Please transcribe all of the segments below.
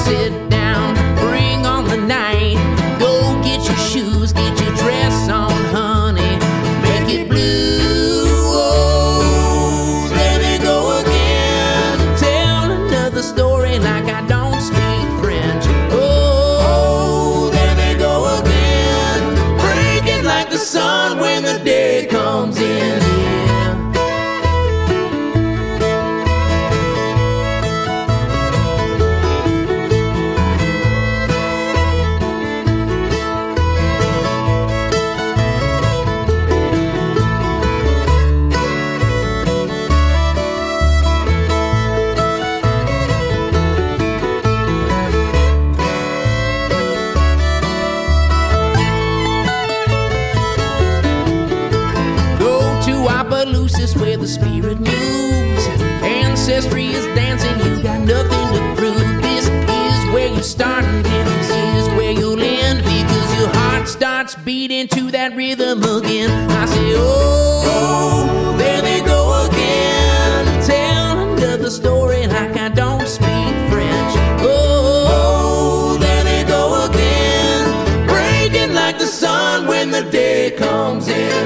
sit down, bring on the night. Go get your shoes, get your dress on, honey. Make it blue. Oh, there they go again. Tell another story like I don't speak French. Oh, there they go again. Breaking like the sun when the day comes in. Opelousas where the spirit moves. Ancestry is dancing, you got nothing to prove. This is where you started and this is where you'll end, because your heart starts beating to that rhythm again. I say, oh, there they go again. Tell another story like I don't speak French. Oh, there they go again. Breaking like the sun when the day comes in.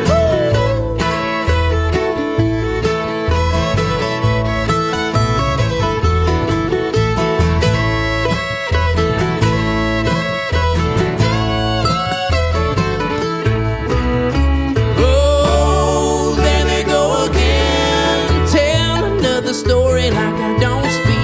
Story like I don't speak